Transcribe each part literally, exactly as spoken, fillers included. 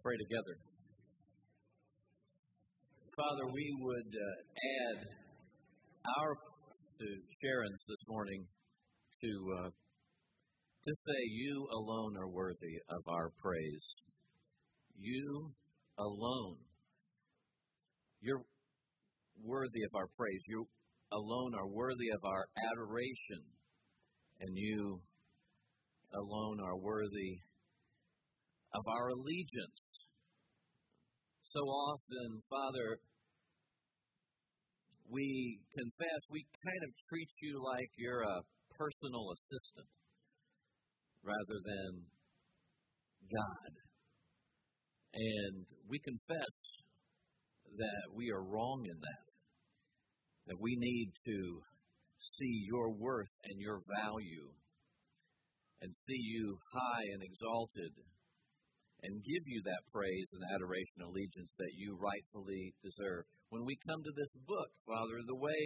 pray together. Father, we would uh, add our to Sharon's this morning to uh, to say you alone are worthy of our praise. You alone. You're worthy of our praise. You alone are worthy of our adoration. And you alone are worthy of our allegiance. So often, Father, we confess, we kind of treat you like you're a personal assistant rather than God. And we confess that we are wrong in that, that we need to see your worth and your value and see you high and exalted and give you that praise and adoration and allegiance that you rightfully deserve. When we come to this book, Father, the way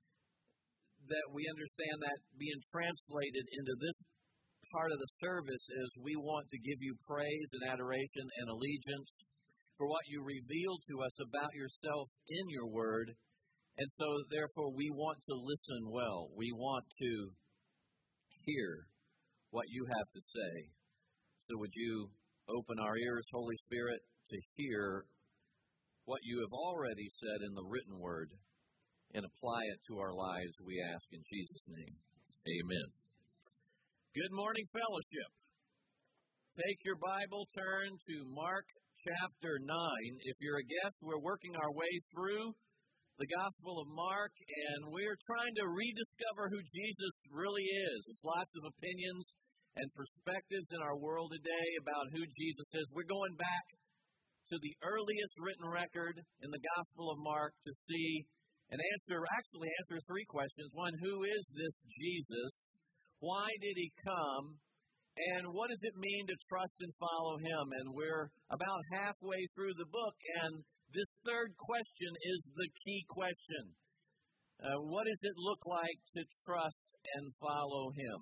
that we understand that being translated into this part of the service is we want to give you praise and adoration and allegiance for what you reveal to us about yourself in your word. And so, therefore, we want to listen well. We want to hear what you have to say. So would you open our ears, Holy Spirit, to hear what you have already said in the written word and apply it to our lives, we ask in Jesus' name. Amen. Good morning, fellowship. Take your Bible, turn to Mark chapter nine. If you're a guest, we're working our way through the Gospel of Mark, and we're trying to rediscover who Jesus really is. There's lots of opinions and perspectives in our world today about who Jesus is. We're going back to the earliest written record in the Gospel of Mark to see and answer, actually answer three questions. One, who is this Jesus? Why did he come? And what does it mean to trust and follow him? And we're about halfway through the book, and this third question is the key question. Uh, what does it look like to trust and follow him?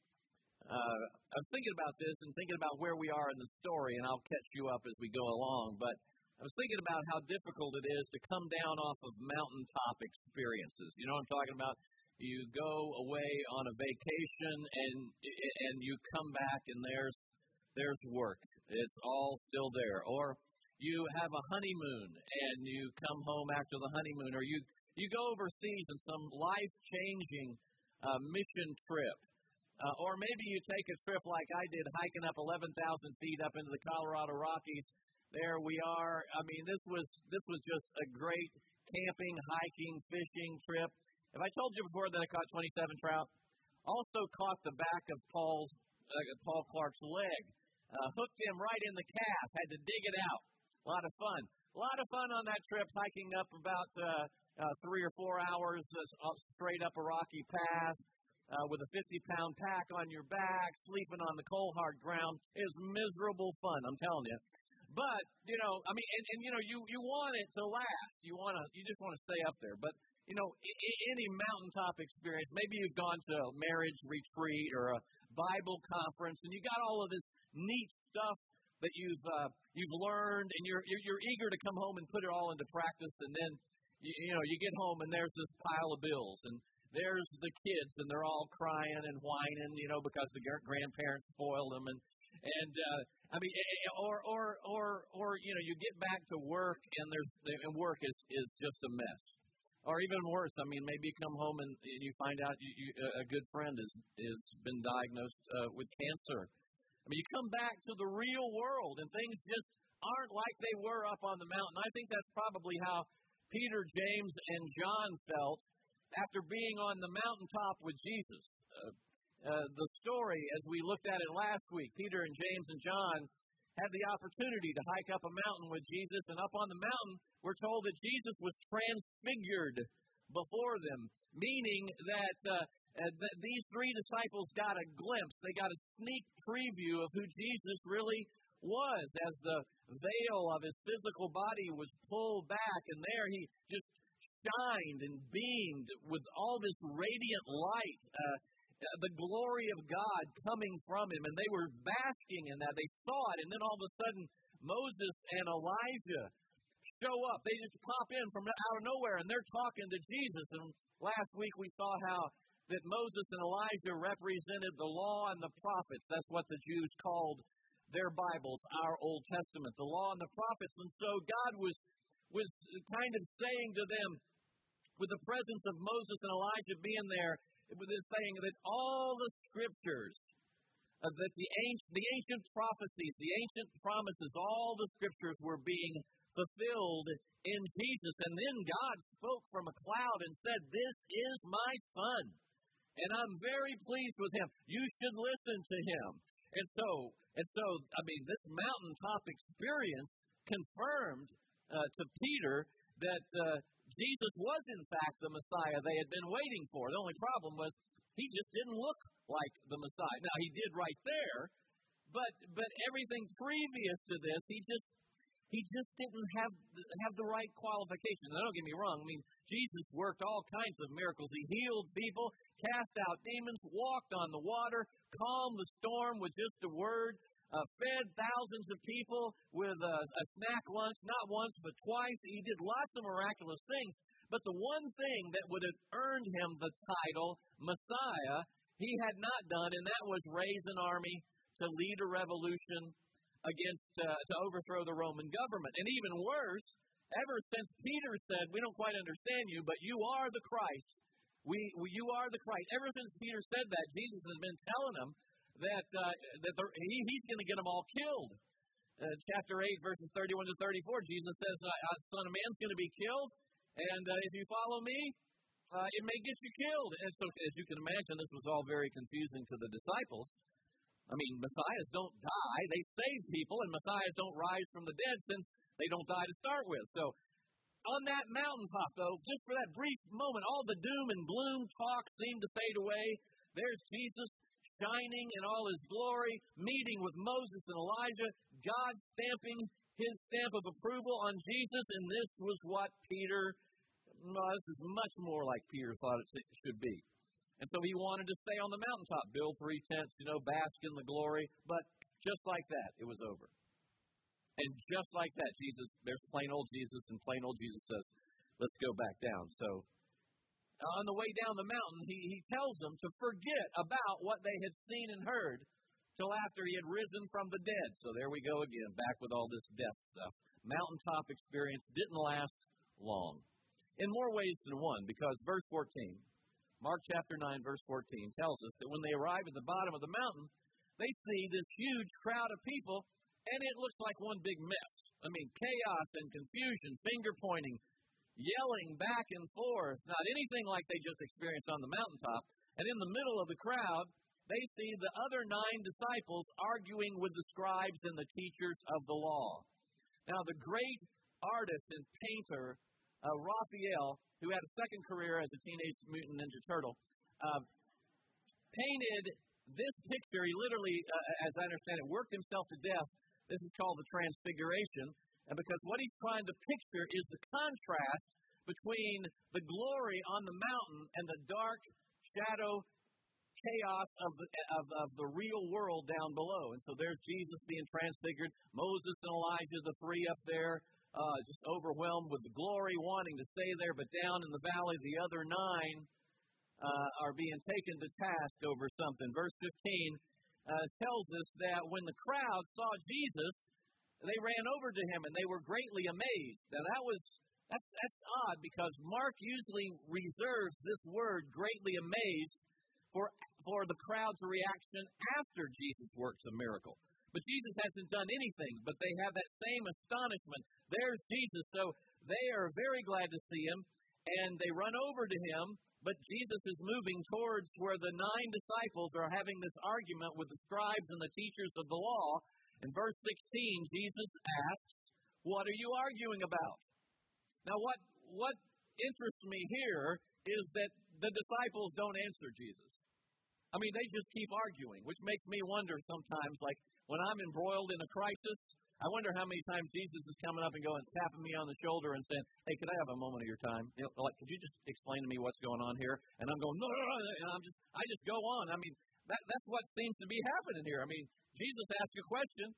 Uh, I'm thinking about this and thinking about where we are in the story, and I'll catch you up as we go along. But I was thinking about how difficult it is to come down off of mountaintop experiences. You know what I'm talking about? You go away on a vacation, and and you come back, and there's there's work. It's all still there. Or you have a honeymoon, and you come home after the honeymoon, or you, you go overseas in some life-changing uh, mission trip. Uh, or maybe you take a trip like I did, hiking up eleven thousand feet up into the Colorado Rockies. There we are. I mean, this was this was just a great camping, hiking, fishing trip. Have I told you before that I caught twenty-seven trout? Also caught the back of Paul's uh, Paul Clark's leg. Uh, hooked him right in the calf. Had to dig it out. A lot of fun. A lot of fun on that trip, hiking up about uh, uh, three or four hours uh, straight up a rocky path. Uh, with a fifty-pound pack on your back, sleeping on the cold, hard ground. It was miserable fun, I'm telling you. But, you know, I mean, and, and you know, you, you want it to last. You want to, you just want to stay up there. But, you know, I- any mountaintop experience, maybe you've gone to a marriage retreat or a Bible conference, and you got all of this neat stuff that you've uh, you've learned, and you're, you're you're eager to come home and put it all into practice, and then, you, you know, you get home and there's this pile of bills, and there's the kids, and they're all crying and whining, you know, because the grandparents spoiled them. And, and uh, I mean, or, or, or, or, you know, you get back to work, and there's and work is, is just a mess. Or even worse, I mean, maybe you come home and, and you find out you, you, a good friend has is been diagnosed uh, with cancer. I mean, you come back to the real world, and things just aren't like they were up on the mountain. I think that's probably how Peter, James, and John felt after being on the mountaintop with Jesus. Uh, uh, the story, as we looked at it last week, Peter and James and John had the opportunity to hike up a mountain with Jesus, and up on the mountain, we're told that Jesus was transfigured before them, meaning that, uh, uh, that these three disciples got a glimpse, they got a sneak preview of who Jesus really was, as the veil of his physical body was pulled back, and there he just shined and beamed with all this radiant light, uh, the glory of God coming from him, and they were basking in that. They saw it, and then all of a sudden, Moses and Elijah show up. They just pop in from out of nowhere, and they're talking to Jesus. And last week we saw how that Moses and Elijah represented the law and the prophets. That's what the Jews called their Bibles, our Old Testament, the law and the prophets. And so God was was kind of saying to them, with the presence of Moses and Elijah being there, it was saying that all the scriptures, uh, that the ancient, the ancient prophecies, the ancient promises, all the scriptures were being fulfilled in Jesus. And then God spoke from a cloud and said, "This is my Son, and I'm very pleased with him. You should listen to him." And so, and so, I mean, this mountaintop experience confirmed uh, to Peter that uh, Jesus was, in fact, the Messiah they had been waiting for. The only problem was he just didn't look like the Messiah. Now, he did right there, but but everything previous to this, he just he just didn't have have the right qualifications. Now, don't get me wrong. I mean, Jesus worked all kinds of miracles. He healed people, cast out demons, walked on the water, calmed the storm with just a word, uh, fed thousands of people with a, a snack lunch, not once but twice. He did lots of miraculous things. But the one thing that would have earned him the title Messiah, he had not done, and that was raise an army to lead a revolution against, uh, to overthrow the Roman government. And even worse, ever since Peter said, "We don't quite understand you, but you are the Christ. We, we you are the Christ." Ever since Peter said that, Jesus has been telling them that uh, that the, he, he's going to get them all killed. Uh, chapter eight, verses thirty-one to thirty-four, Jesus says, uh, "Son of Man's going to be killed, and uh, if you follow me, uh, it may get you killed." And so, as you can imagine, this was all very confusing to the disciples. I mean, messiahs don't die; they save people, and messiahs don't rise from the dead since they don't die to start with. So, on that mountaintop, though, just for that brief moment, all the doom and gloom talk seemed to fade away. There's Jesus shining in all his glory, meeting with Moses and Elijah, God stamping his stamp of approval on Jesus, and this was what Peter, well, this is much more like Peter thought it should be. And so he wanted to stay on the mountaintop, build three tents, you know, bask in the glory, but just like that, it was over. And just like that, Jesus, there's plain old Jesus, and plain old Jesus says, "Let's go back down." So on the way down the mountain, he, he tells them to forget about what they had seen and heard till after he had risen from the dead. So there we go again, back with all this death stuff. Mountaintop experience didn't last long. In more ways than one, because verse fourteen, Mark chapter nine, verse fourteen, tells us that when they arrive at the bottom of the mountain, they see this huge crowd of people, and it looks like one big mess. I mean, chaos and confusion, finger-pointing, yelling back and forth, not anything like they just experienced on the mountaintop. And in the middle of the crowd, they see the other nine disciples arguing with the scribes and the teachers of the law. Now, the great artist and painter, uh, Raphael, who had a second career as a Teenage Mutant Ninja Turtle, uh, painted this picture. He literally, uh, as I understand it, worked himself to death. This is called the Transfiguration. And because what he's trying to picture is the contrast between the glory on the mountain and the dark shadow chaos of the, of, of the real world down below. And so there's Jesus being transfigured, Moses and Elijah, the three up there, uh, just overwhelmed with the glory, wanting to stay there, but down in the valley, the other nine uh, are being taken to task over something. Verse fifteen uh, tells us that when the crowd saw Jesus, they ran over to him, and they were greatly amazed. Now, that was that's, that's odd, because Mark usually reserves this word, greatly amazed, for for the crowd's reaction after Jesus works a miracle. But Jesus hasn't done anything, but they have that same astonishment. There's Jesus, so they are very glad to see him, and they run over to him, but Jesus is moving towards where the nine disciples are having this argument with the scribes and the teachers of the law. In verse sixteen, Jesus asks, "What are you arguing about?" Now, what what interests me here is that the disciples don't answer Jesus. I mean, they just keep arguing, which makes me wonder sometimes, like, when I'm embroiled in a crisis, I wonder how many times Jesus is coming up and going, tapping me on the shoulder and saying, "Hey, could I have a moment of your time? You know, like, could you just explain to me what's going on here?" And I'm going, "No, no, no," and I'm just, I just go on. I mean, that that's what seems to be happening here. I mean, Jesus asks a question,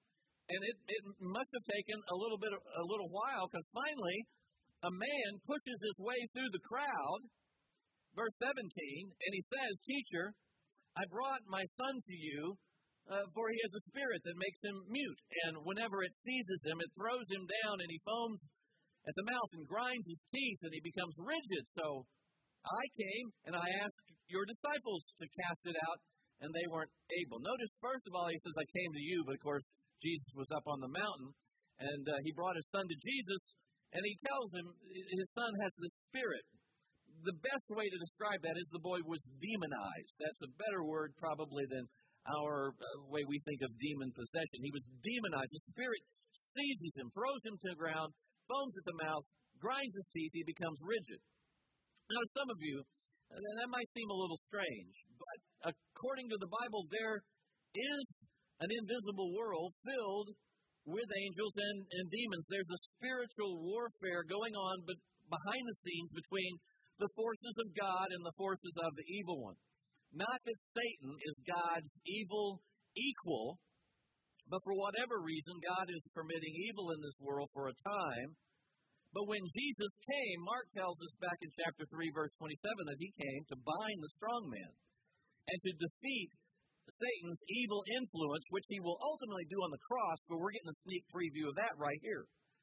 And it, it must have taken a little bit, a little while, because finally a man pushes his way through the crowd, verse seventeen, and he says, "Teacher, I brought my son to you, uh, for he has a spirit that makes him mute. And whenever it seizes him, it throws him down, and he foams at the mouth and grinds his teeth, and he becomes rigid. So I came, and I asked your disciples to cast it out, and they weren't able." Notice, first of all, he says, "I came to you," but of course, Jesus was up on the mountain, and uh, he brought his son to Jesus, and he tells him his son has the spirit. The best way to describe that is the boy was demonized. That's a better word probably than our uh, way we think of demon possession. He was demonized. The spirit seizes him, throws him to the ground, foams at the mouth, grinds his teeth, he becomes rigid. Now, to some of you, uh, that might seem a little strange, but according to the Bible, there is an invisible world filled with angels and, and demons. There's a spiritual warfare going on but behind the scenes between the forces of God and the forces of the evil one. Not that Satan is God's evil equal, but for whatever reason, God is permitting evil in this world for a time. But when Jesus came, Mark tells us back in chapter three, verse twenty-seven, that he came to bind the strong man and to defeat Satan's evil influence, which he will ultimately do on the cross, but we're getting a sneak preview of that right here.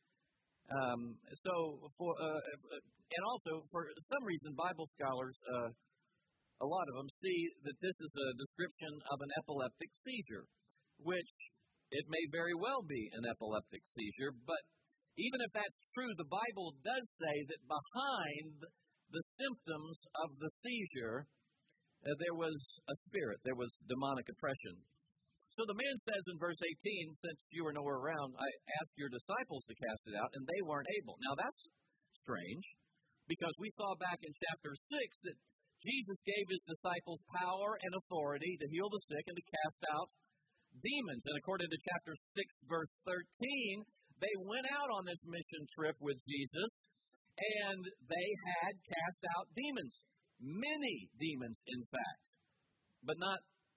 Um, so, for uh, and also, for some reason, Bible scholars, uh, a lot of them, see that this is a description of an epileptic seizure, which it may very well be an epileptic seizure, but even if that's true, the Bible does say that behind the symptoms of the seizure, Uh, there was a spirit, there was demonic oppression. So the man says in verse eighteen, "Since you were nowhere around, I asked your disciples to cast it out, and they weren't able." Now that's strange, because we saw back in chapter six that Jesus gave his disciples power and authority to heal the sick and to cast out demons. And according to chapter six, verse thirteen, they went out on this mission trip with Jesus, and they had cast out demons. Many demons, in fact, but not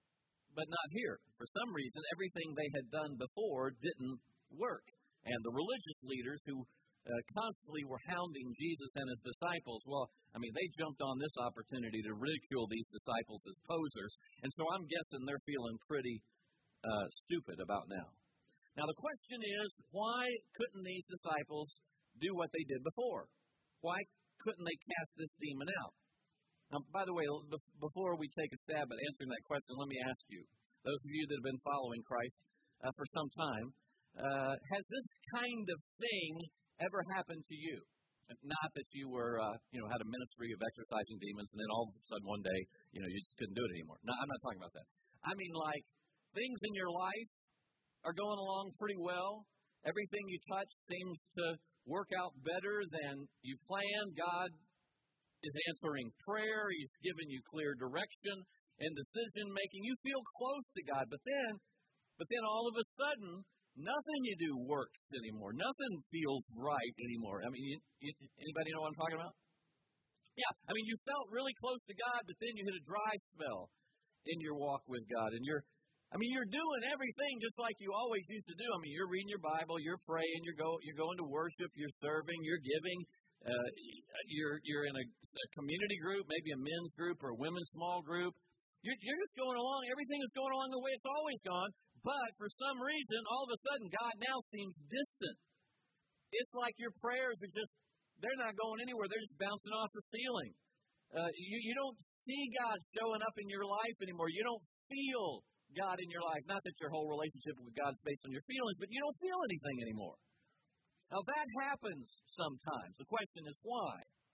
but not here. For some reason, everything they had done before didn't work. And the religious leaders who uh, constantly were hounding Jesus and his disciples, well, I mean, they jumped on this opportunity to ridicule these disciples as posers. And so I'm guessing they're feeling pretty uh, stupid about now. Now, the question is, why couldn't these disciples do what they did before? Why couldn't they cast this demon out? Now, by the way, before we take a stab at answering that question, let me ask you, those of you that have been following Christ uh, for some time, uh, has this kind of thing ever happened to you? Not that you were, uh, you know, had a ministry of exorcising demons, and then all of a sudden one day, you know, you just couldn't do it anymore. No, I'm not talking about that. I mean, like, things in your life are going along pretty well. Everything you touch seems to work out better than you planned. God is answering prayer. He's given you clear direction and decision making. You feel close to God, but then, but then all of a sudden, nothing you do works anymore. Nothing feels right anymore. I mean, you, you, anybody know what I'm talking about? Yeah, I mean, you felt really close to God, but then you hit a dry spell in your walk with God, and you're, I mean, you're doing everything just like you always used to do. I mean, you're reading your Bible, you're praying, you're go, you're going to worship, you're serving, you're giving. Uh, you're you're in a, a community group, maybe a men's group or a women's small group. You're, you're just going along. Everything is going along the way it's always gone. But for some reason, all of a sudden, God now seems distant. It's like your prayers are just, they're not going anywhere. They're just bouncing off the ceiling. Uh, you, you don't see God showing up in your life anymore. You don't feel God in your life. Not that your whole relationship with God is based on your feelings, but you don't feel anything anymore. Now, that happens sometimes. The question is why?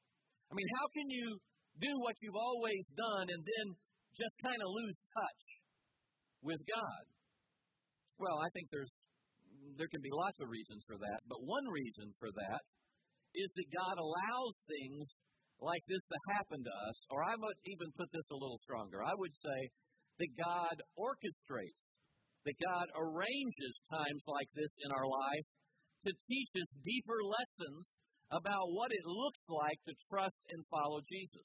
I mean, how can you do what you've always done and then just kind of lose touch with God? Well, I think there's there can be lots of reasons for that, but one reason for that is that God allows things like this to happen to us, or I would even put this a little stronger. I would say that God orchestrates, that God arranges times like this in our life to teach us deeper lessons about what it looks like to trust and follow Jesus.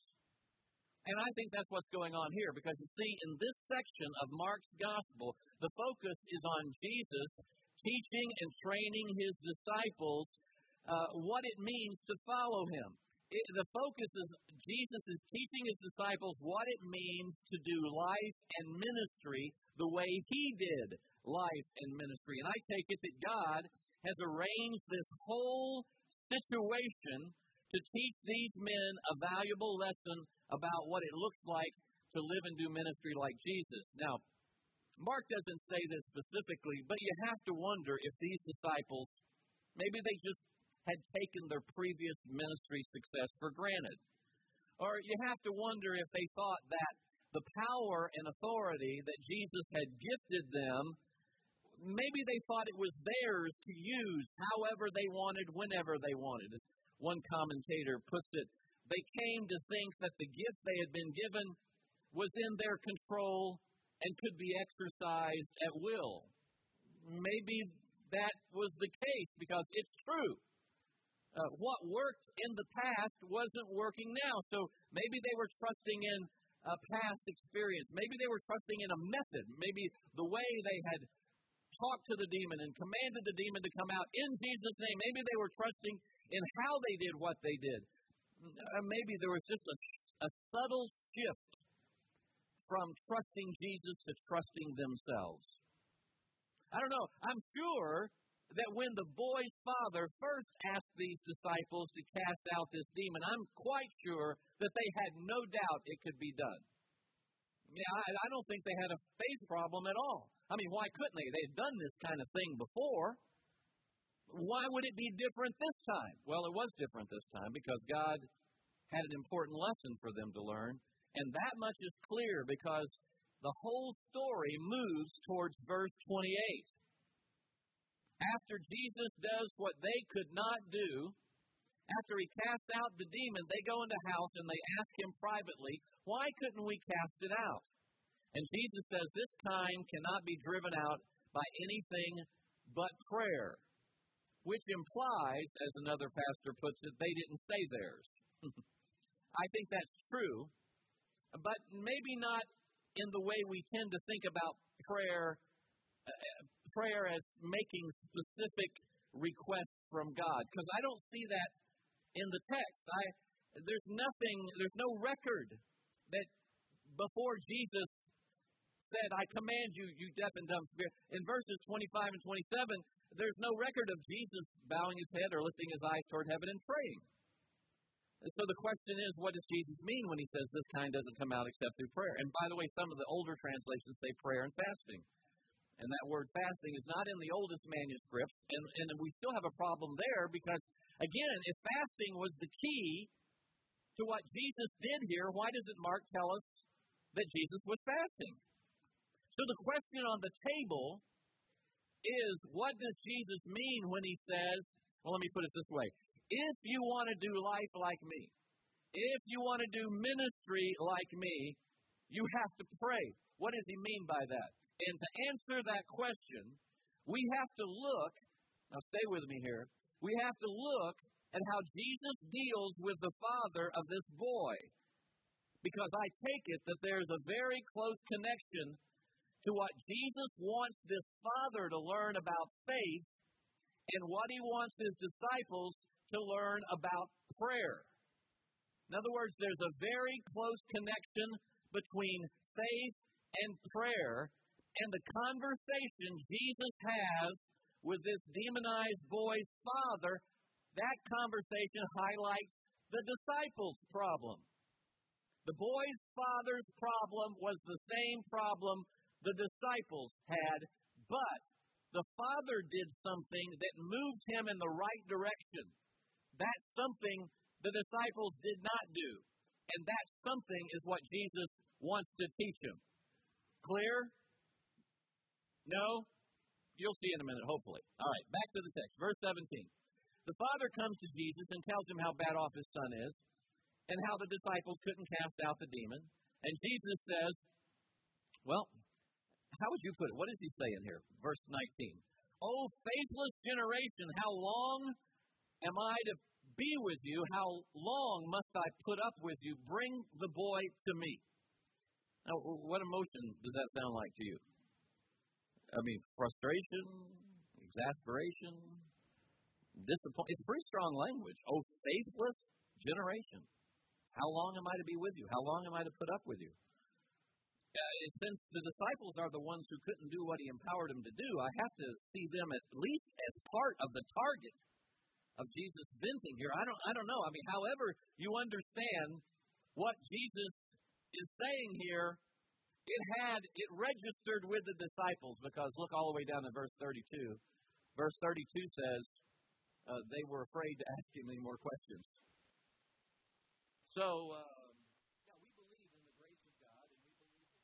And I think that's what's going on here, because you see, in this section of Mark's gospel, the focus is on Jesus teaching and training his disciples uh, what it means to follow him. It, the focus is Jesus is teaching his disciples what it means to do life and ministry the way he did life and ministry. And I take it that God has arranged this whole situation to teach these men a valuable lesson about what it looks like to live and do ministry like Jesus. Now, Mark doesn't say this specifically, but you have to wonder if these disciples, maybe they just had taken their previous ministry success for granted. Or you have to wonder if they thought that the power and authority that Jesus had gifted them, maybe they thought it was theirs to use however they wanted, whenever they wanted. As one commentator puts it, they came to think that the gift they had been given was in their control and could be exercised at will. Maybe that was the case because it's true. Uh, what worked in the past wasn't working now. So maybe they were trusting in a past experience. Maybe they were trusting in a method. Maybe the way they had talked to the demon and commanded the demon to come out in Jesus' name. Maybe they were trusting in how they did what they did. Uh, maybe there was just a, a subtle shift from trusting Jesus to trusting themselves. I don't know. I'm sure that when the boy's father first asked these disciples to cast out this demon, I'm quite sure that they had no doubt it could be done. Yeah, I, I don't think they had a faith problem at all. I mean, why couldn't they? They'd done this kind of thing before. Why would it be different this time? Well, it was different this time because God had an important lesson for them to learn, and that much is clear because the whole story moves towards verse twenty-eight. After Jesus does what they could not do, after he casts out the demon, they go into the house and they ask him privately, why couldn't we cast it out? And Jesus says, this kind cannot be driven out by anything but prayer, which implies, as another pastor puts it, they didn't say theirs. I think that's true, but maybe not in the way we tend to think about prayer uh, prayer as making specific requests from God, because I don't see that in the text. I there's nothing, there's no record that before Jesus said, I command you, you deaf and dumb spirit. In verses twenty-five and twenty-seven, there's no record of Jesus bowing his head or lifting his eyes toward heaven and praying. And so the question is, what does Jesus mean when he says this kind doesn't come out except through prayer? And by the way, some of the older translations say prayer and fasting. And that word fasting is not in the oldest manuscripts, and, and we still have a problem there because, again, if fasting was the key to what Jesus did here, why doesn't Mark tell us that Jesus was fasting? So the question on the table is, what does Jesus mean when he says, well, let me put it this way, if you want to do life like me, if you want to do ministry like me, you have to pray. What does he mean by that? And to answer that question, we have to look, now stay with me here, we have to look at how Jesus deals with the father of this boy. Because I take it that there's a very close connection to what Jesus wants this father to learn about faith and what he wants his disciples to learn about prayer. In other words, there's a very close connection between faith and prayer. And the conversation Jesus has with this demonized boy's father, that conversation highlights the disciples' problem. The boy's father's problem was the same problem the disciples had, but the father did something that moved him in the right direction. That's something the disciples did not do. And that something is what Jesus wants to teach him. Clear? No? You'll see in a minute, hopefully. All right, back to the text. Verse seventeen. The father comes to Jesus and tells him how bad off his son is and how the disciples couldn't cast out the demon. And Jesus says, well, how would you put it? What does he say in here? Verse nineteen. Oh, faithless generation, how long am I to be with you? How long must I put up with you? Bring the boy to me. Now, what emotion does that sound like to you? I mean, frustration, exasperation, disappointment. It's pretty strong language. Oh, faithless generation. How long am I to be with you? How long am I to put up with you? Uh, since the disciples are the ones who couldn't do what he empowered them to do, I have to see them at least as part of the target of Jesus venting here. I don't I don't know. I mean, however you understand what Jesus is saying here, it had it registered with the disciples, because look all the way down to verse thirty-two. Verse thirty-two says uh, they were afraid to ask him any more questions. So uh, yeah, we believe in the grace of God, and we believe that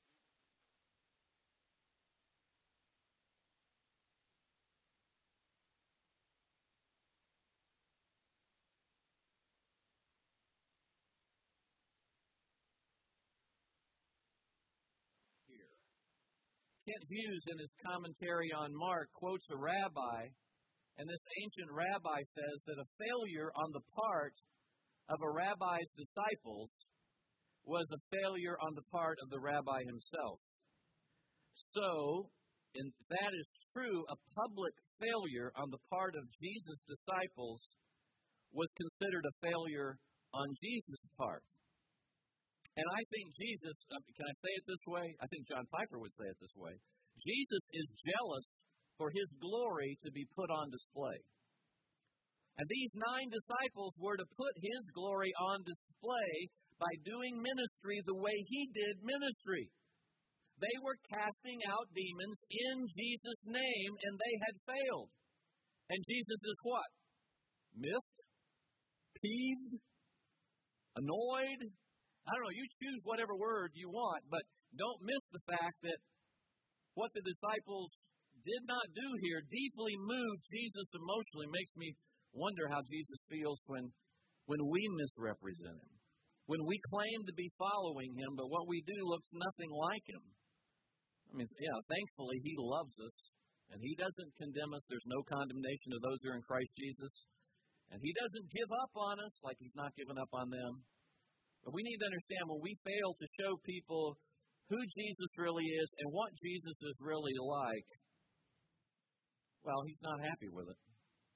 here. Kent Hughes, in his commentary on Mark, quotes a rabbi, and this ancient rabbi says that a failure on the part of a rabbi's disciples was a failure on the part of the rabbi himself. So, if that is true, a public failure on the part of Jesus' disciples was considered a failure on Jesus' part. And I think Jesus, can I say it this way? I think John Piper would say it this way. Jesus is jealous for his glory to be put on display. And these nine disciples were to put his glory on display by doing ministry the way he did ministry. They were casting out demons in Jesus' name, and they had failed. And Jesus is what? Miffed? Peeved? Annoyed? I don't know, you choose whatever word you want, but don't miss the fact that what the disciples did not do here deeply moved Jesus emotionally. Makes me wonder how Jesus feels when, when we misrepresent him. When we claim to be following him, but what we do looks nothing like him. I mean, yeah, thankfully he loves us, and he doesn't condemn us. There's no condemnation of those who are in Christ Jesus. And he doesn't give up on us like he's not given up on them. But we need to understand, when we fail to show people who Jesus really is and what Jesus is really like, well, he's not happy with it.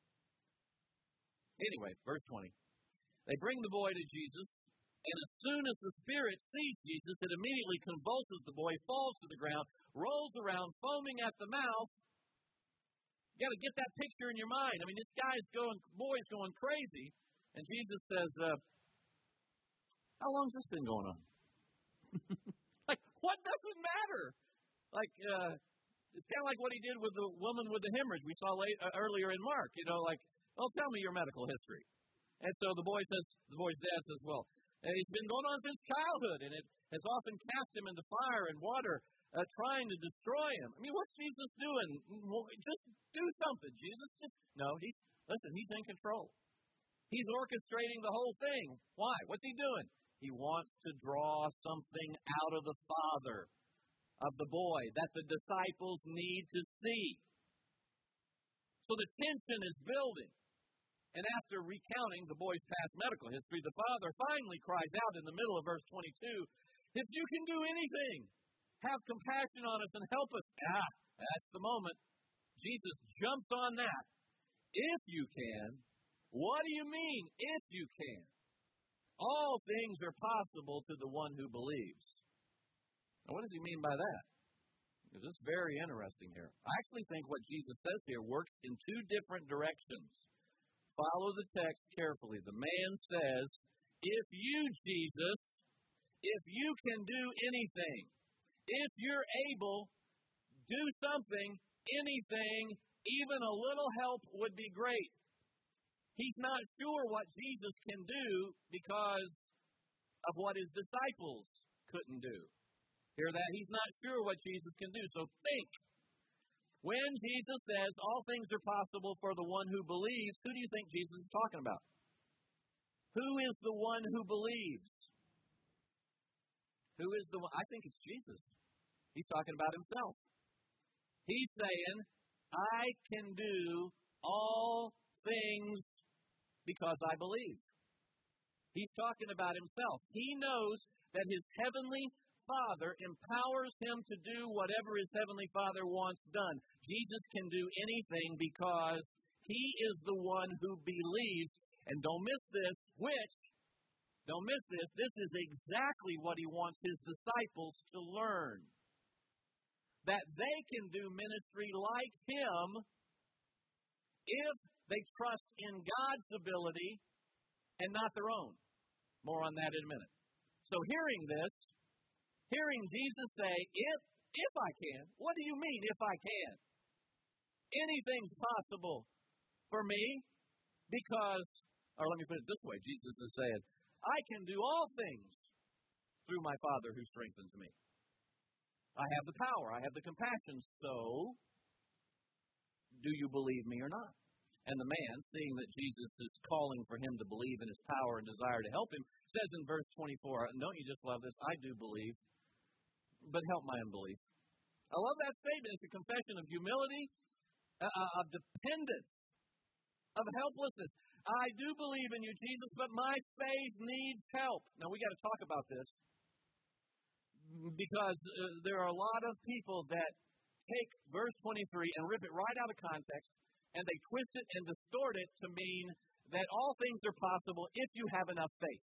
Anyway, verse twenty. They bring the boy to Jesus, and as soon as the spirit sees Jesus, it immediately convulses the boy, falls to the ground, rolls around, foaming at the mouth. You got to get that picture in your mind. I mean, this guy's going, boy's going crazy. And Jesus says, uh, how long's this been going on? Like, what does it matter? Like, uh, it's kind of like what he did with the woman with the hemorrhage we saw late, uh, earlier in Mark. You know, like, well, tell me your medical history. And so the boy says, the boy's dad says, well, it's been going on since childhood, and it has often cast him into fire and water, uh, trying to destroy him. I mean, what's Jesus doing? Well, just do something, Jesus. Just, no, he's, listen, he's in control. He's orchestrating the whole thing. Why? What's he doing? He wants to draw something out of the father of the boy that the disciples need to see. So the tension is building. And after recounting the boy's past medical history, the father finally cries out in the middle of verse twenty-two, if you can do anything, have compassion on us and help us. Ah, that's the moment. Jesus jumps on that. If you can. What do you mean, if you can? All things are possible to the one who believes. Now, what does he mean by that? Because it's very interesting here. I actually think what Jesus says here works in two different directions. Follow the text carefully. The man says, if you, Jesus, if you can do anything, if you're able, do something, anything, even a little help would be great. He's not sure what Jesus can do because of what his disciples couldn't do. Hear that? He's not sure what Jesus can do. So think. When Jesus says all things are possible for the one who believes, who do you think Jesus is talking about? Who is the one who believes? Who is the one? I think it's Jesus. He's talking about himself. He's saying, I can do all things because I believe. He's talking about himself. He knows that his heavenly Father empowers him to do whatever his Heavenly Father wants done. Jesus can do anything because he is the one who believes. And don't miss this, which, don't miss this, this is exactly what he wants his disciples to learn. That they can do ministry like him if they trust in God's ability and not their own. More on that in a minute. So hearing this, hearing Jesus say, if, if I can, what do you mean if I can? Anything's possible for me because, or let me put it this way, Jesus is saying, I can do all things through my Father who strengthens me. I have the power, I have the compassion, so do you believe me or not? And the man, seeing that Jesus is calling for him to believe in his power and desire to help him, says in verse twenty-four, don't you just love this? I do believe, but help my unbelief. I love that statement. It's a confession of humility, uh, of dependence, of helplessness. I do believe in you, Jesus, but my faith needs help. Now, we got to talk about this because uh, there are a lot of people that take verse twenty-three and rip it right out of context, and they twist it and distort it to mean that all things are possible if you have enough faith.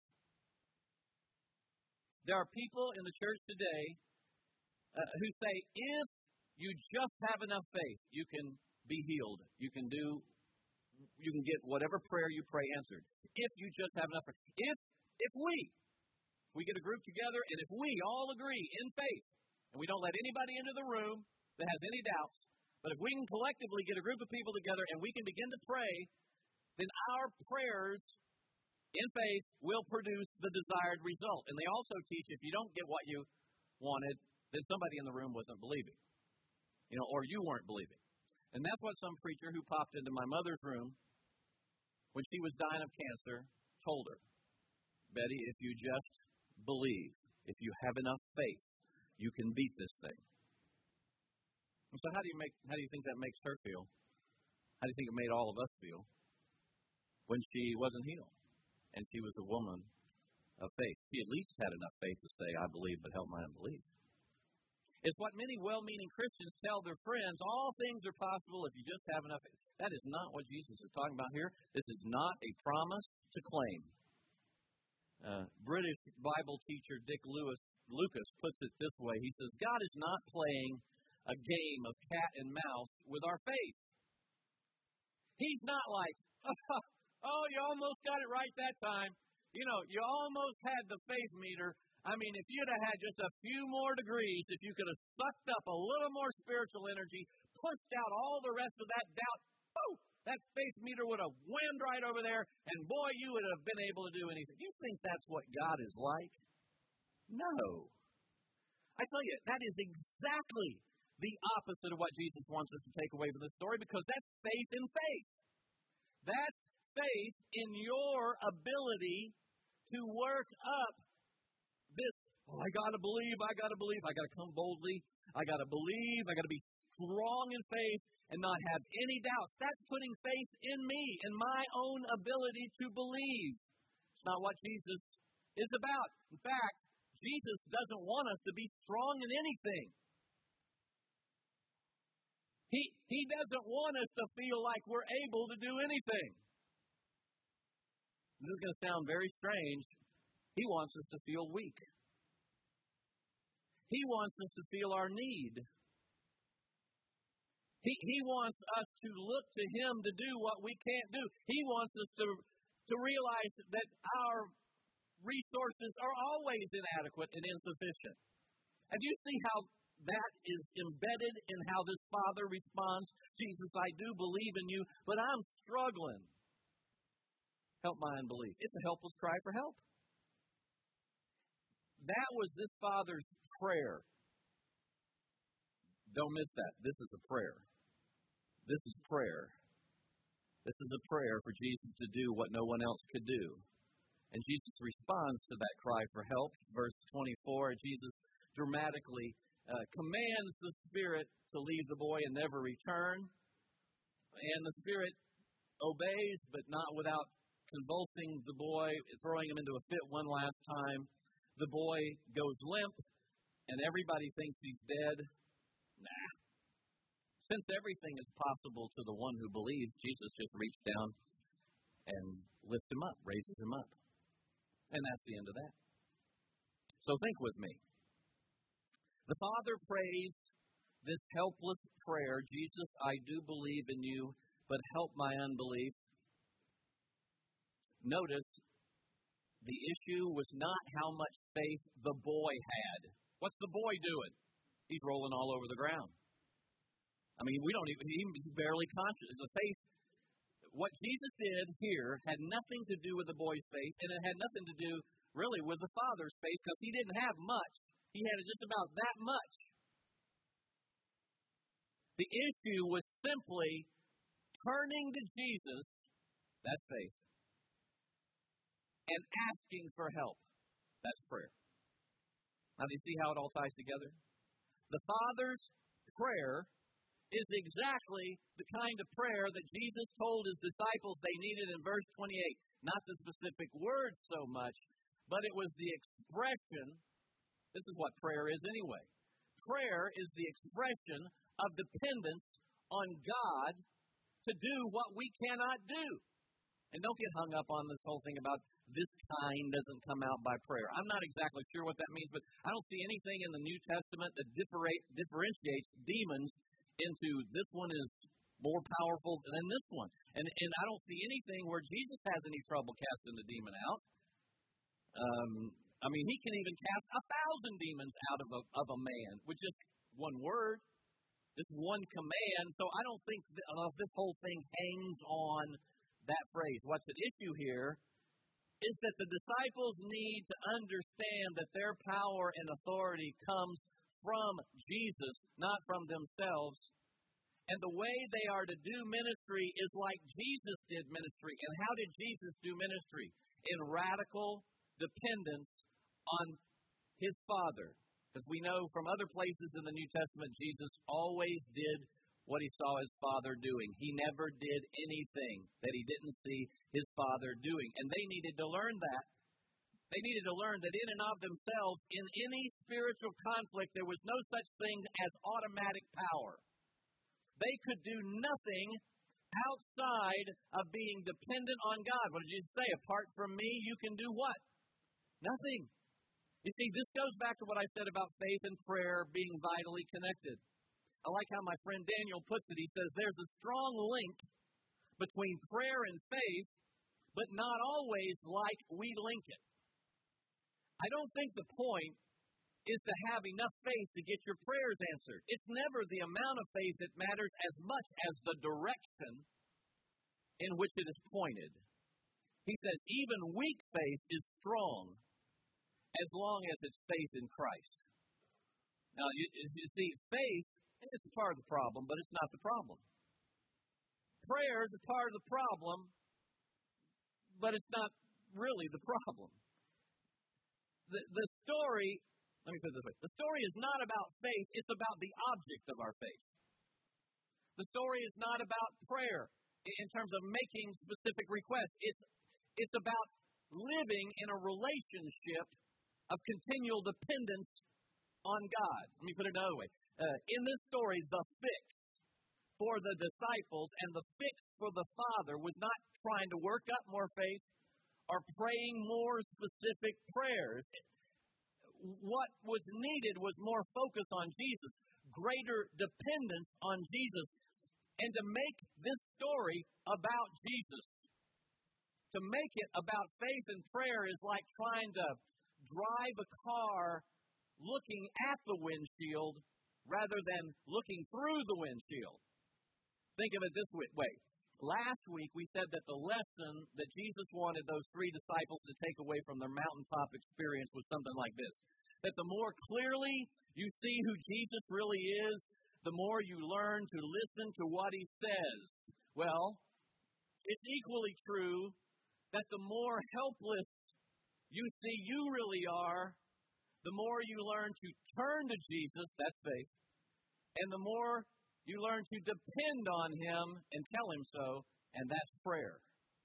There are people in the church today uh, who say, if you just have enough faith, you can be healed. You can do, you can get whatever prayer you pray answered. If you just have enough faith. If, if we, if we get a group together, and if we all agree in faith, and we don't let anybody into the room that has any doubts, but if we can collectively get a group of people together and we can begin to pray, then our prayers in faith will produce the desired result. And they also teach if you don't get what you wanted, then somebody in the room wasn't believing. You know, or you weren't believing. And that's what some preacher who popped into my mother's room when she was dying of cancer told her. Betty, if you just believe, if you have enough faith, you can beat this thing. So how do you make? How do you think that makes her feel? How do you think it made all of us feel when she wasn't healed and she was a woman of faith? She at least had enough faith to say, I believe, but help my unbelief. It's what many well-meaning Christians tell their friends. All things are possible if you just have enough faith. That is not what Jesus is talking about here. This is not a promise to claim. Uh, British Bible teacher Dick Lewis, Lucas puts it this way. He says, God is not playing a game of cat and mouse with our faith. He's not like, oh, you almost got it right that time. You know, you almost had the faith meter. I mean, if you'd have had just a few more degrees, if you could have sucked up a little more spiritual energy, pushed out all the rest of that doubt, oh, that faith meter would have whammed right over there, and boy, you would have been able to do anything. You think that's what God is like? No. I tell you, that is exactly the opposite of what Jesus wants us to take away from this story, because that's faith in faith. That's faith in your ability to work up this, oh, I got to believe, I got to believe, I got to come boldly, I got to believe, I got to be strong in faith and not have any doubts. That's putting faith in me, in my own ability to believe. It's not what Jesus is about. In fact, Jesus doesn't want us to be strong in anything. He, he doesn't want us to feel like we're able to do anything. This is going to sound very strange. He wants us to feel weak. He wants us to feel our need. He, he wants us to look to Him to do what we can't do. He wants us to, to realize that our resources are always inadequate and insufficient. And do you see how that is embedded in how this father responds? Jesus, I do believe in you, but I'm struggling. Help my unbelief. It's a helpless cry for help. That was this father's prayer. Don't miss that. This is a prayer. This is prayer. This is a prayer for Jesus to do what no one else could do. And Jesus responds to that cry for help. Verse twenty-four, Jesus dramatically uh, commands the spirit to leave the boy and never return. And the spirit obeys, but not without convulsing the boy, throwing him into a fit one last time. The boy goes limp, and everybody thinks he's dead? Nah. Since everything is possible to the one who believes, Jesus just reached down and lifts him up, raises him up. And that's the end of that. So think with me. The Father prays this helpless prayer, Jesus, I do believe in you, but help my unbelief. Notice, the issue was not how much faith the boy had. What's the boy doing? He's rolling all over the ground. I mean, we don't even, he's barely conscious. The faith, what Jesus did here had nothing to do with the boy's faith, and it had nothing to do really with the father's faith, because he didn't have much. He had just about that much. The issue was simply turning to Jesus, that's faith, and asking for help. That's prayer. Now, do you see how it all ties together? The Father's prayer is exactly the kind of prayer that Jesus told his disciples they needed in verse twenty-eight. Not the specific words so much, but it was the expression. This is what prayer is anyway. Prayer is the expression of dependence on God to do what we cannot do. And don't get hung up on this whole thing about this kind doesn't come out by prayer. I'm not exactly sure what that means, but I don't see anything in the New Testament that differentiates demons into this one is more powerful than this one. And and I don't see anything where Jesus has any trouble casting the demon out. Um, I mean, he can even cast a thousand demons out of a, of a man with just one word, just one command. So I don't think th- uh, this whole thing hangs on that phrase. What's at issue here is that the disciples need to understand that their power and authority comes from Jesus, not from themselves. And the way they are to do ministry is like Jesus did ministry. And how did Jesus do ministry? In radical dependence on his Father. Because we know from other places in the New Testament, Jesus always did what he saw his Father doing. He never did anything that he didn't see his Father doing. And they needed to learn that. They needed to learn that in and of themselves, in any spiritual conflict, there was no such thing as automatic power. They could do nothing outside of being dependent on God. What did Jesus say? Apart from me, you can do what? Nothing. You see, this goes back to what I said about faith and prayer being vitally connected. I like how my friend Daniel puts it. He says there's a strong link between prayer and faith, but not always like we link it. I don't think the point is to have enough faith to get your prayers answered. It's never the amount of faith that matters as much as the direction in which it is pointed. He says even weak faith is strong as long as it's faith in Christ. Now, you, you see, faith is a part of the problem, but it's not the problem. Prayer is a part of the problem, but it's not really the problem. The, the story... Let me put it this way. The story is not about faith. It's about the object of our faith. The story is not about prayer in terms of making specific requests. It's, it's about living in a relationship of continual dependence on God. Let me put it another way. Uh, in this story, the fix for the disciples and the fix for the Father was not trying to work up more faith or praying more specific prayers. What was needed was more focus on Jesus, greater dependence on Jesus, and to make this story about Jesus. To make it about faith and prayer is like trying to drive a car looking at the windshield rather than looking through the windshield. Think of it this way. Last week we said that the lesson that Jesus wanted those three disciples to take away from their mountaintop experience was something like this. That the more clearly you see who Jesus really is, the more you learn to listen to what he says. Well, it's equally true that the more helpless you see you really are, the more you learn to turn to Jesus, that's faith, and the more you learn to depend on him and tell him so, and that's prayer.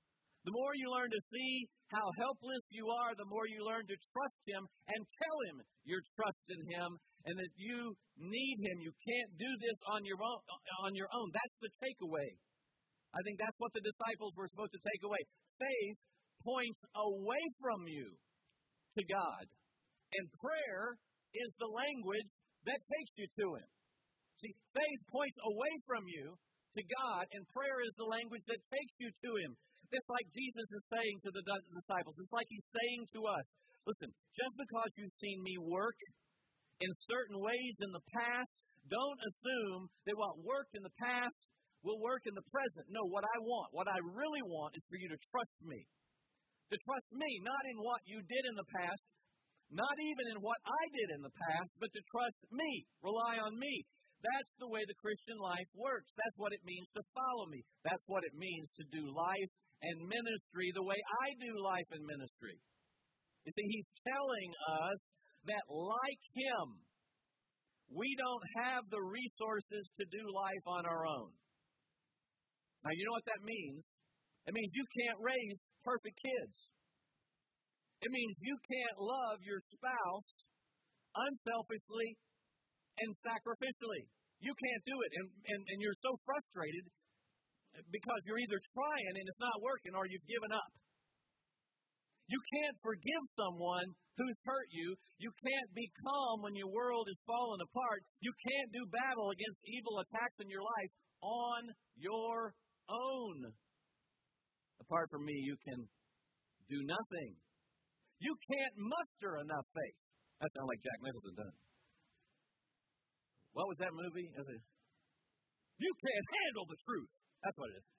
The more you learn to see how helpless you are, the more you learn to trust Him and tell Him your trust in Him and that you need Him. You can't do this on your own. On your own. That's the takeaway. I think that's what the disciples were supposed to take away. Faith points away from you to God, and prayer is the language that takes you to Him. See, faith points away from you to God, and prayer is the language that takes you to Him. It's like Jesus is saying to the disciples. It's like He's saying to us, listen, just because you've seen me work in certain ways in the past, don't assume that what worked in the past will work in the present. No, what I want, what I really want is for you to trust me. To trust me, not in what you did in the past, not even in what I did in the past, but to trust me, rely on me. That's the way the Christian life works. That's what it means to follow me. That's what it means to do life and ministry the way I do life and ministry. You see, He's telling us that like Him, we don't have the resources to do life on our own. Now, you know what that means? It means you can't raise perfect kids. It means you can't love your spouse unselfishly and sacrificially. You can't do it, and, and, and you're so frustrated because you're either trying and it's not working or you've given up. You can't forgive someone who's hurt you. You can't be calm when your world is falling apart. You can't do battle against evil attacks in your life on your own. Apart from me, you can do nothing. You can't muster enough faith. That sounds like Jack Nicholson, doesn't it? What was that movie? You can't handle the truth. That's what it is.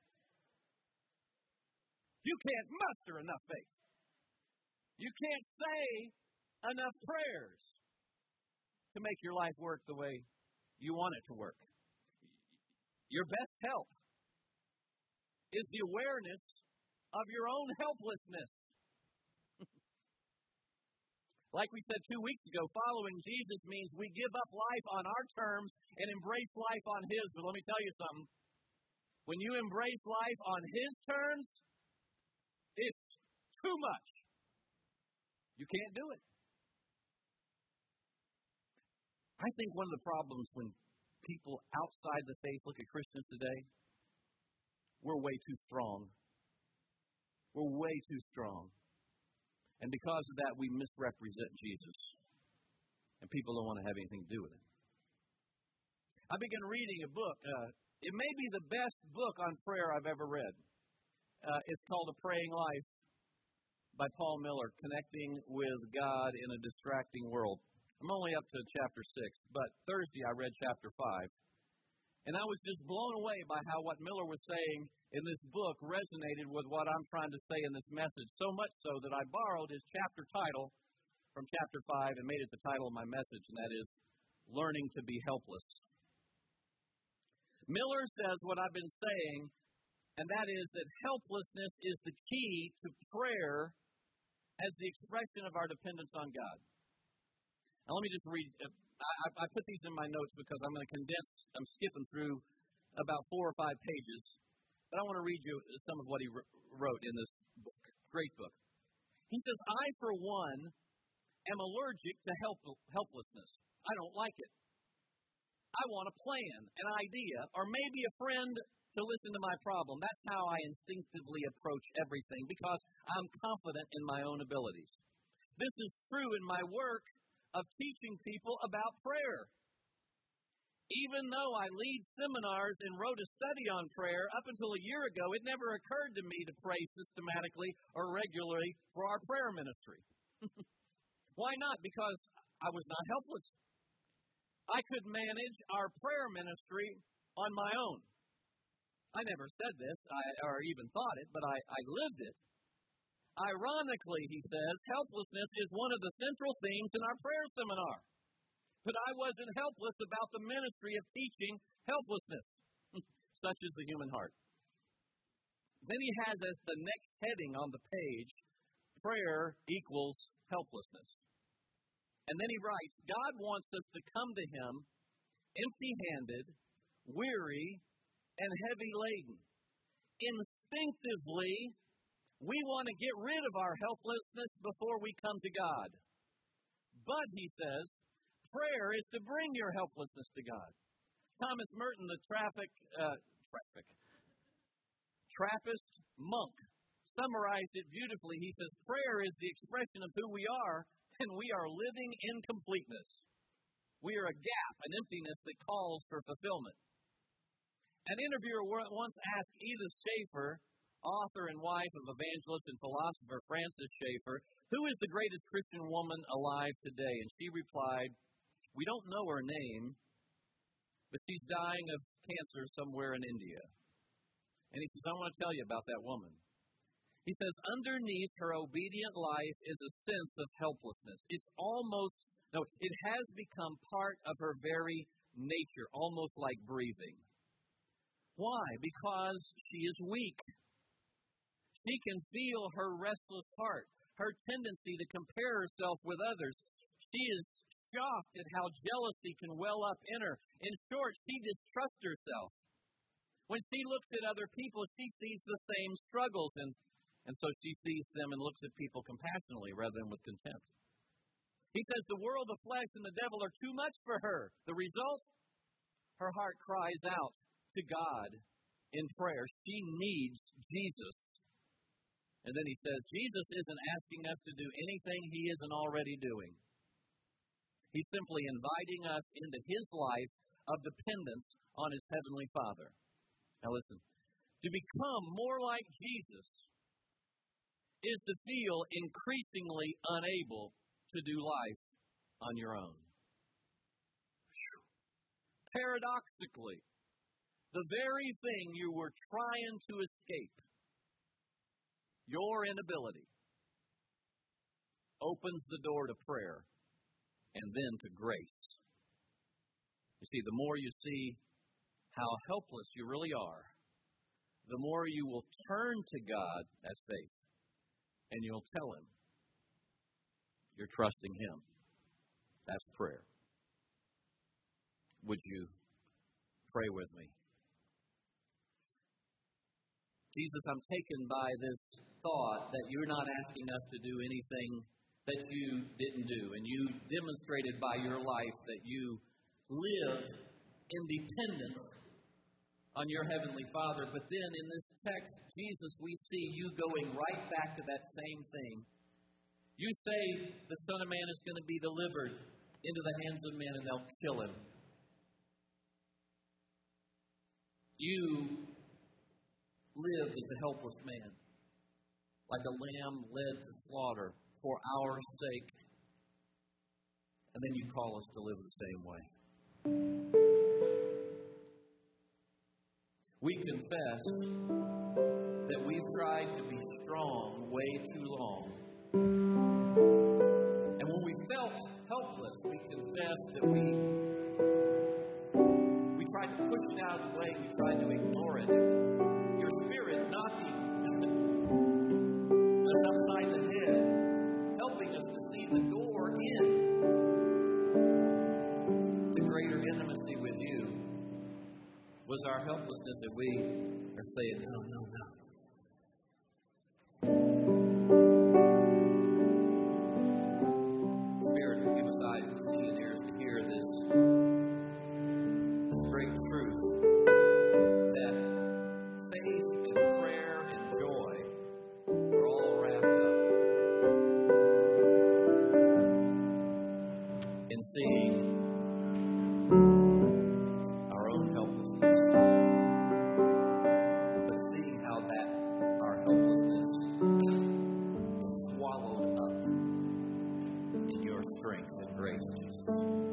You can't muster enough faith. You can't say enough prayers to make your life work the way you want it to work. Your best help is the awareness of your own helplessness. Like we said two weeks ago, following Jesus means we give up life on our terms and embrace life on His. But let me tell you something. When you embrace life on His terms, it's too much. You can't do it. I think one of the problems when people outside the faith look at Christians today, we're way too strong. We're way too strong. And because of that, we misrepresent Jesus. And people don't want to have anything to do with Him. I began reading a book. Uh, it may be the best book on prayer I've ever read. Uh, it's called A Praying Life by Paul Miller, Connecting with God in a Distracting World. I'm only up to chapter six, but Thursday I read chapter five. And I was just blown away by how what Miller was saying in this book resonated with what I'm trying to say in this message, so much so that I borrowed his chapter title from chapter five and made it the title of my message, and that is Learning to be Helpless. Miller says what I've been saying, and that is that helplessness is the key to prayer as the expression of our dependence on God. Now let me just read. I, I put these in my notes because I'm going to condense, I'm skipping through about four or five pages. But I want to read you some of what he wrote in this book. Great book. He says, I, for one, am allergic to help, helplessness. I don't like it. I want a plan, an idea, or maybe a friend to listen to my problem. That's how I instinctively approach everything because I'm confident in my own abilities. This is true in my work of teaching people about prayer. Even though I lead seminars and wrote a study on prayer, up until a year ago, it never occurred to me to pray systematically or regularly for our prayer ministry. Why not? Because I was not helpless. I could manage our prayer ministry on my own. I never said this I, or even thought it, but I, I lived it. Ironically, he says, helplessness is one of the central themes in our prayer seminar. But I wasn't helpless about the ministry of teaching helplessness. Such is the human heart. Then he has as the next heading on the page, prayer equals helplessness. And then he writes, God wants us to come to Him empty-handed, weary, and heavy-laden. Instinctively, We want to get rid of our helplessness before we come to God. But, he says, prayer is to bring your helplessness to God. Thomas Merton, the traffic, uh, traffic, Trappist monk, summarized it beautifully. He says, prayer is the expression of who we are, and we are living in completeness. We are a gap, an emptiness that calls for fulfillment. An interviewer once asked Edith Schaeffer, author and wife of evangelist and philosopher Francis Schaeffer, who is the greatest Christian woman alive today? And she replied, we don't know her name, but she's dying of cancer somewhere in India. And he says, I want to tell you about that woman. He says, underneath her obedient life is a sense of helplessness. It's almost, no, it has become part of her very nature, almost like breathing. Why? Because she is weak. She can feel her restless heart, her tendency to compare herself with others. She is shocked at how jealousy can well up in her. In short, she distrusts herself. When she looks at other people, she sees the same struggles, and, and so she sees them and looks at people compassionately rather than with contempt. He says the world, the flesh, and the devil are too much for her. The result? Her heart cries out to God in prayer. She needs Jesus. And then he says, Jesus isn't asking us to do anything he isn't already doing. He's simply inviting us into his life of dependence on his heavenly Father. Now listen, to become more like Jesus is to feel increasingly unable to do life on your own. Paradoxically, the very thing you were trying to escape, your inability, opens the door to prayer and then to grace. You see, the more you see how helpless you really are, the more you will turn to God as faith, and you'll tell him you're trusting him. That's prayer. Would you pray with me? Jesus, I'm taken by this thought that you're not asking us to do anything that you didn't do, and you demonstrated by your life that you live in dependence on your Heavenly Father. But then in this text, Jesus, we see you going right back to that same thing. You say the Son of Man is going to be delivered into the hands of men and they'll kill him. You lived as a helpless man, like a lamb led to slaughter for our sake. And then you call us to live the same way. We confess that we've tried to be strong way too long. And when we felt helpless, we confess that we we tried to push it out of the way. We tried to ignore it. Your Spirit knocking us upside the head, helping us to see the door in to greater intimacy with you, was our helplessness that we are saying, no, no, no. Spirit, give us eyes to see and ears to hear this great truth that faith and prayer and joy are all wrapped up in seeing our own helplessness. But seeing how that our helplessness is swallowed up in your strength and grace, Jesus.